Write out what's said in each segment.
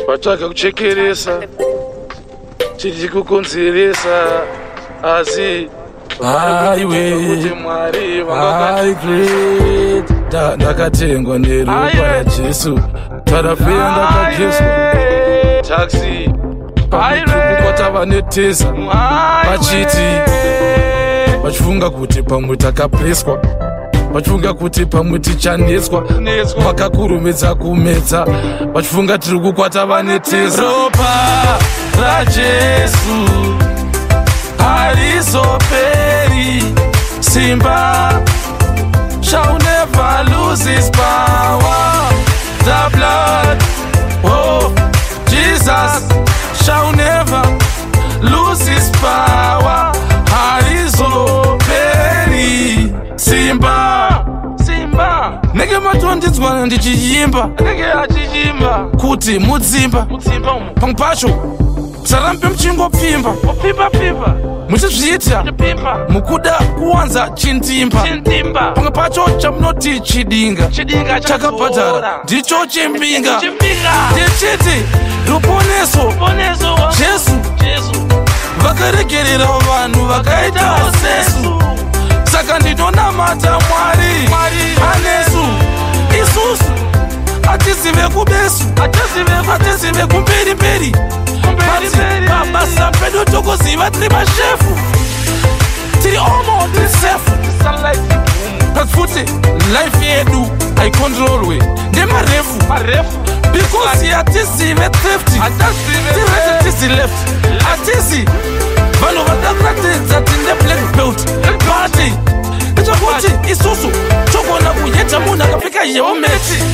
vatsvaga kuchekeresa chiri kukonzeresa asi kuti Mwari ndakatengwa neropa raJesu tarafeya ndakageswa taxi pakukwata vaneteza vachiti vachifunga kuti pamwe takapreswa vachifunga kuti pamwe tichanetswa vakakurumidza kumedza vachifunga tiri kukwata vaneteza ropa raJesu harizoperi simba shall never lose his power. The blood of Jesus shall never lose his power. Harizoperi simba simba nenge matondedzwana ndichiyimba nenge achiyimba kuti mudzimba pamwe pacho sarambe muchingopfimba muchizviita mukuda kuwanza chintimba pamwe pacho chamunoti chidinga chakabhadhara ndicho chimbinga ndichiti ruponeso Jesu vakaregerera vanhu vakaita sesu saka ndinonamata Mwari anesu isusu atizive kubesu atizive kumberimberi mabasa pedu tokuziva tiri mashefu tiri omo tiri sefu futi life yedu haikontrolwe ndemarefu because yatizive theft tirete tizi left atizi vanhu vadakuratidza tinde black belt party echakuti isusu togona kuyeta munhu akapfeka helmeti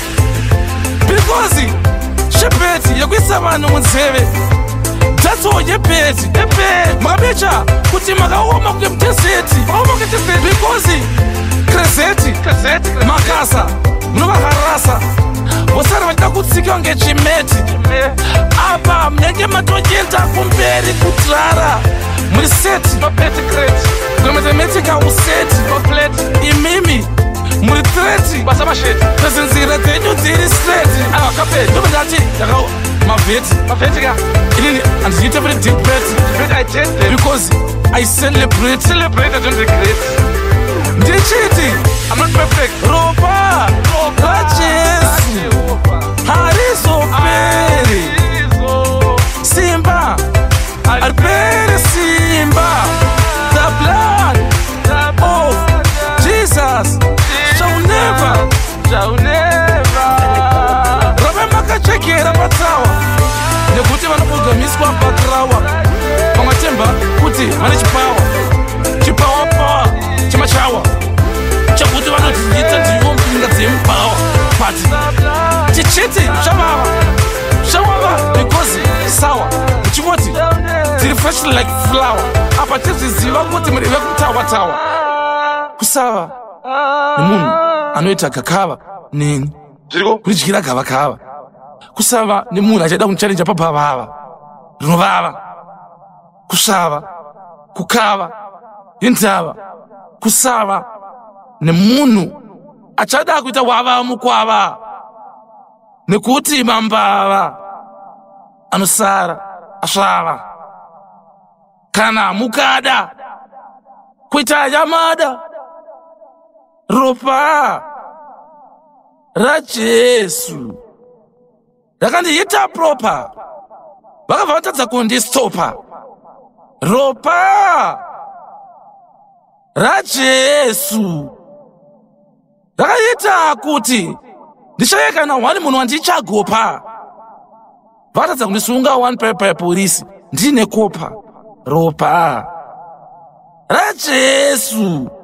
because shepeti yekuisa vanhu munzeve dzatso yepeti mabecha kuti makaoma kunge muteseti because krezeti makasa munovaharasa vosari vachida kutsikiwa ngechimeti apa munenge matoenda kumberi kudrara muri seti kumetemetika useti imimi muri treti pezinzira dzenyu dziri streti ndobendati mavheti inini handiite veri debate because I celebrate I don't regret ndichiti ropa raJesu harizoperi simba hariperi simba the blood of Jesus shall never rave makachekera patsawa nekuti vanopogamiswa pakrawa pamatemba kuti vane chipawa chemachawa chekuti vanodziita ndivo mpinga dzemupawa pati tichiti zvavava because sawa muchingoti tiri fresh like flower apa tizviziva kuti muri vekutawatawa kusava nemunhu anoita gakava neni kuridyira gavakava kusava nemunhu achada kunichalenja pabhavava rinovava kusava kukava inzava kusava nemunhu achada kuita wava mukwava nekuti mambava anosara asvava kana mukada kuita yamada ropa raJesu rakandiita propa vakabva vatadza kundistopa ropa raJesu rakaita kuti ndishaye kana wani munhu wandichagopa vatadza kundisunga 1 pepa yepolisi ndine kopa ropa raJesu